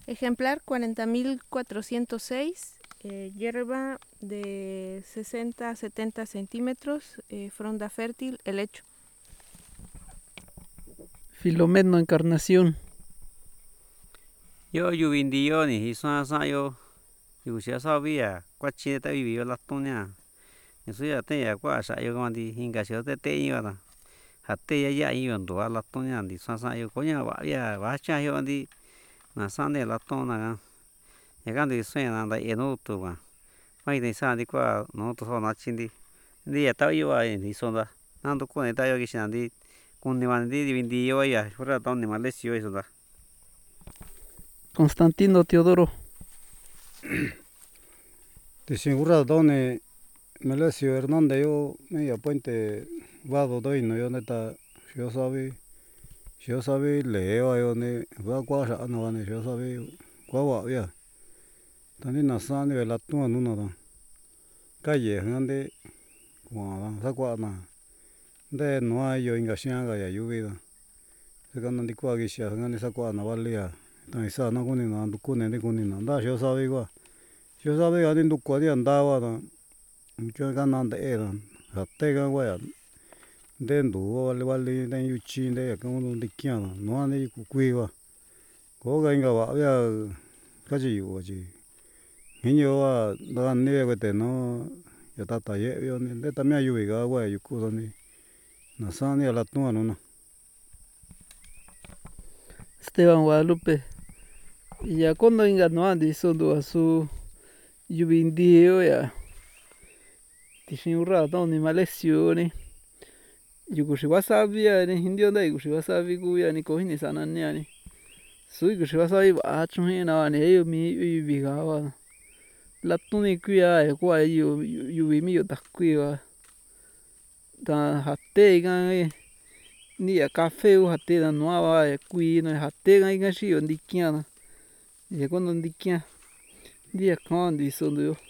Ejemplar 40.406, hierba de 60 a 70 centímetros, fronda fértil, helecho. Filomeno Encarnación. Yo yuvindi yo ni hizo yo yuxia sabía cuachi ta vivió la tuña eso ya te ya cua sa yo con di hinga xio te yo da hate ya yo ndo la tuña di sa yo coña va ya va cha yo di na san de la tona ya gan di suena da eno tu va mai de sa di cua no to so na chin di ya ta yo ai di so da nando con ta yo ki di con ni van di vindi yo ya fuera ta ni malesio eso da. Constantino Teodoro. Disingurra doni Melesio Hernández yo media puente vado doy no yo neta yo sabe leo yo ne va qua sa no ne yo sabe qua va ya tani na sa ni la tu no no calle ngande qua sa qua na de no hay yo inga sia ga ya lluvia se kan ndi qua gi sia ngani sa qua na valia tai sa no kuni na ndu kuni ni kuni na da yo sabe qua yo sabe ya ni ndu qua di andaba na cho ga na de era hate ga wa ya de ndu vale de yu chi de ka no ndi kya no ne ku kui wa ko ga inga va ya ka ji yu ji ni yo wa da ne we te no ya ta ta ye yo ni de ta me yu ga wa yu ku ni na sa ni la tu no no. Esteban Guadalupe. Ya cuando inga no andi sondo a su yuvindio ya. Tishinurra don ni malesio ni. Yukushi wasabi ya ni hindio da yukushi wasabi ku ya ni ko ni sana ni ani. Su yukushi wasabi ba chun na ni yo mi yuviga wa. La tuni ku ya e kwa yuvi mi yo ta ku wa. Ta hate ga ni ya café u hate da no wa e kui no hate ga inga shi yo ndikia na. Ya cuando ndikia dia kan di sondo yo.